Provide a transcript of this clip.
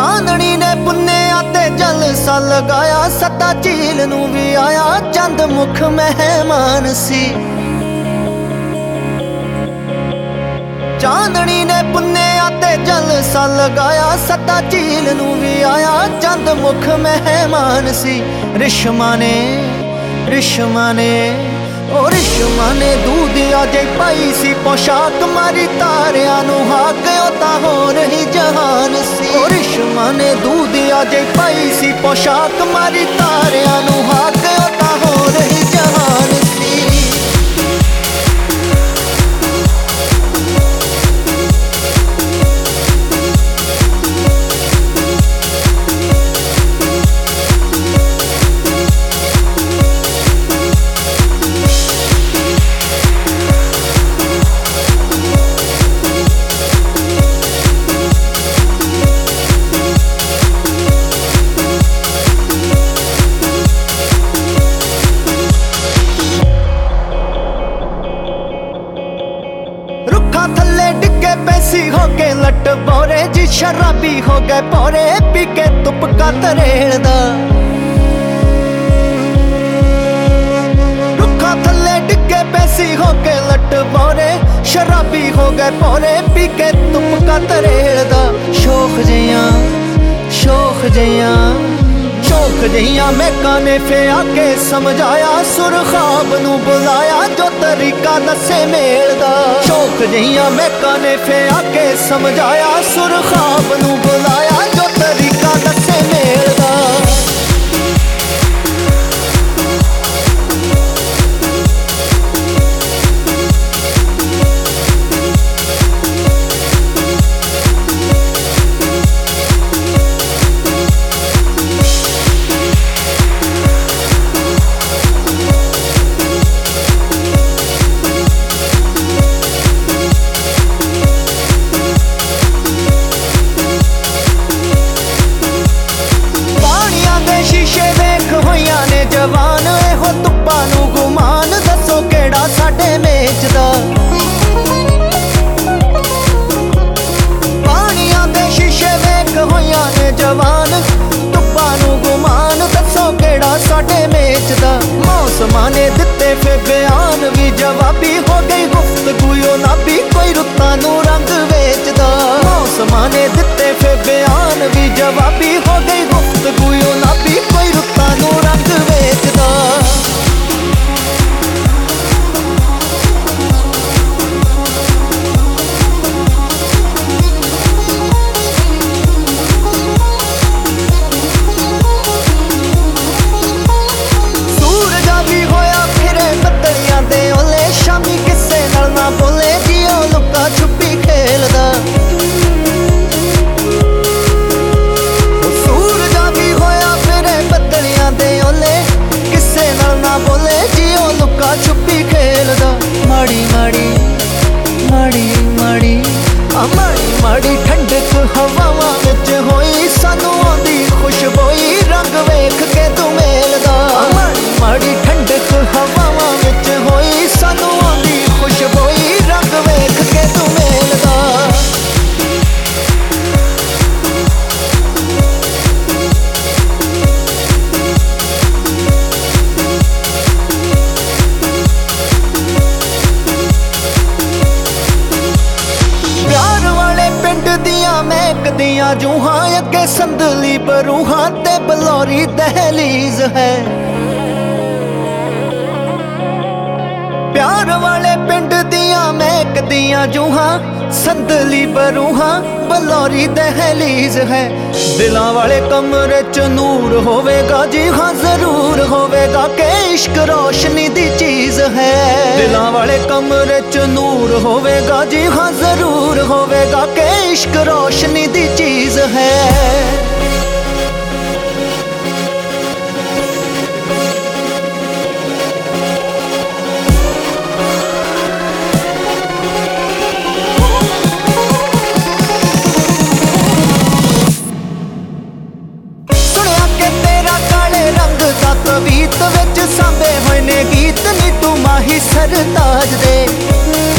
ਚਾਂਦਣੀ ਨੇ ਪੁੰਨਿਆ ਤੇ ਜਲਸਾ ਲਗਾਇਆ, ਸੱਤਾ ਝੀਲ ਨੂੰ ਵੀ ਆਇਆ ਚੰਦ ਮੁਖ ਮਹਿਮਾਨ ਸੀ। ਚਾਂਦਣੀ ਨੇ ਪੁੰਨਿਆ ਤੇ ਜਲਸਾ ਲਗਾਇਆ, ਸੱਤਾ ਝੀਲ ਨੂੰ ਵੀ ਆਇਆ ਚੰਦ ਮੁਖ ਮਹਿਮਾਨ ਸੀ। ਰਿਸ਼ਮਾ ਨੇ ਉਹ ਰਿਸ਼ਮਾ ਨੇ ਦੂਧਿਆ ਜੇ ਪਾਈ ਸੀ ਪੋਸ਼ਾਕ, ਮਾਰੀ ਤਾਰਿਆਂ ਨੂੰ ਹਾਕ ਉਹ ਤਾਂ ਹੋਰ ਹੀ ਜਹਾਨ ਸੀ। ਉਹ ਰਿਸ਼ਮਾ ਨੇ ਦੂਧਿਆ ਜੇ ਪਾਈ ਸੀ ਪੋਸ਼ਾਕ, ਮਾਰੀ ਤਾਰਿਆਂ ਨੂੰ ਹਾਕ ਉਹ ਤਾਂ ਹੋਰ ਹੀ ਜਹਾਨ ਸੀ। ਥੱਲੇ ਡਿੱਗੇ ਪੈਸੀ ਹੋ ਕੇ ਲੱਟ ਬੋਰੇ ਜੀ, ਸ਼ਰਾਬੀ ਹੋ ਗਏ ਪੋਰੇ ਪੀ ਕੇ ਤੁਪਕਾ ਤਰੇੜਦਾ। ਰੁੱਖਾਂ ਥੱਲੇ ਡਿੱਗੇ ਪੈਸੀ ਹੋ ਕੇ ਲੱਟ ਬੋਰੇ, ਸ਼ਰਾਬੀ ਹੋ ਗਏ ਪੋਰੇ ਪੀ ਕੇ ਤੁਪਕਾ ਤਰੇੜਦਾ। ਸ਼ੋਖ ਜਿਹੀਆਂ ਮਹਿਕਾਂ ਨੇ ਫਿਆ ਕੇ ਸਮਝਾਇਆ, ਸੁਰ ਖ਼ਾਬ ਨੂੰ ਬੁਲਾਇਆ ਜੋ ਤਰੀਕਾ ਦੱਸੇ ਮੇਲ ਦਾ। ਸ਼ੌਕ ਜਿਹੀਆਂ ਮਹਿਕਾਂ ਨੇ ਫਿਆ ਕੇ ਸਮਝਾਇਆ, ਸੁਰ ਖ਼ਾਬ ਨੂੰ ਬੁਲਾਇਆ ਜੋ ਤਰੀਕਾ ਦੱਸੇ ਮੇਲ ਦਾ। ਜਵਾਨ ਇਹੋ ਧੁੱਪਾਂ ਨੂੰ ਗੁਮਾਨ, ਦੱਸੋ ਕਿਹੜਾ ਸਾਡੇ ਮੇਚਦਾ। ਪਾਣੀਆਂ ਦੇ ਸ਼ੀਸ਼ੇ ਵੇਖ ਹੋਈਆਂ ਨੇ ਜਵਾਨ, ਧੁੱਪਾਂ ਨੂੰ ਗੁਮਾਨ, ਦੱਸੋ ਕਿਹੜਾ ਸਾਡੇ ਮੇਚਦਾ। ਮੌਸਮਾਂ ਨੇ ਦਿੱਤੇ ਫੇ ਬਿਆਨ ਵੀ ਜਵਾਬੀ, ਹੋ ਗਈ ਗੁਫ਼ਤਗੂ ਉਹ ਨਾਬੀ, ਕੋਈ ਰੁੱਤਾਂ ਨੂੰ ਰੰਗ ਵੇਚਦਾ। ਮੌਸਮਾਂ ਨੇ ਦਿੱਤੇ ਫੇ ਬਿਆਨ ਵੀ ਜਵਾਬੀ, ਹੋ ਗਈ ਗੁਫ਼ਤਗੂ ਉਹ ਨਾਬੀ, ਕੋਈ ਰੁੱਤਾਂ ਨੂੰ ਰੰਗ ਵੇਚਦਾ। ਸੂਰਜਾ ਵੀ ਹੋਇਆ ਫਿਰੇ ਬੱਦਲੀਆਂ ਦੇ ਓਲੇ, ਸ਼ਾਮੀ ਕਿਸੇ ਨਾਲ ਨਾ ਬੋਲੇ ਜੀ ਉਹ ਲੁਕਾ ਛੁਪੀ ਖੇਲਦਾ। ਸੂਰਜਾ ਵੀ ਹੋਇਆ ਫਿਰੇ ਬੱਦਲੀਆਂ ਦੇ ਓਲੇ, ਕਿਸੇ ਨਾਲ ਨਾ ਬੋਲੇ ਜੀ ਉਹ ਲੁਕਾ ਛੁਪੀ ਖੇਲਦਾ। ਮਾੜੀ ਠੰਡਕ ਹਵਾਵਾਂ ਵਿੱਚ ਹੋਈ, ਸਾਨੂੰ ਆਉਂਦੀ ਖੁਸ਼ਬੋਈ ਰੰਗ ਵੇਖ ਕੇ ਤੂੰ ਮੇਲਦਾ। ਮਾੜੀ ਠੰਡਕ ਹਵਾਵਾਂ ਵਿੱਚ ਹੋਈ, ਸਾਨੂੰ ਆਉਂਦੀ ਖੁਸ਼ਬੋਈ ਰੰਗ ਵੇਖ ਕੇ ਤੂੰ ਮੇਲਦਾ। ਮਹਿਕਦੀਆਂ ਜੂਹਾਂ ਅੱਗੇ ਸੰਦਲੀ ਬਰੂਹਾਂ ਤੇ ਬਲੌਰੀ ਦਹਲੀਜ਼ ਹੈ। ਪਿਆਰ ਵਾਲੇ ਪਿੰਡ ਦੀਆਂ ਮਹਿਕਦੀਆਂ ਜੂਹਾਂ, ਸੰਦਲੀ ਬਰੂਹਾਂ ਬਲੌਰੀ ਦਹਲੀਜ਼ ਹੈ। ਦਿਲਾਂ ਵਾਲੇ ਕਮਰੇ 'ਚ ਨੂਰ ਹੋਵੇਗਾ ਜੀ ਹਾਂ, ਜ਼ਰੂਰ ਹੋਵੇਗਾ ਕਿ ਇਸ਼ਕ ਰੋਸ਼ਨੀ ਦੀ ਚੀਜ਼ ਹੈ। ਦਿਲਾਂ ਵਾਲੇ ਕਮਰੇ 'ਚ ਨੂਰ ਹੋਵੇਗਾ ਜੀ ਹਾਂ, ਜ਼ਰੂਰ ਹੋਵੇਗਾ ਕਿ ਇਸ਼ਕ ਰੋਸ਼ਨੀ ਦੀ ਚੀਜ਼ ਹੈ। ਤਵੀਤ ਵਿੱਚ ਸਾਂਭੇ ਹੋਏ ਨੇ ਗੀਤ ਨੀ ਤੂੰ ਮਾਹੀ ਸਰਤਾਜ ਦੇ।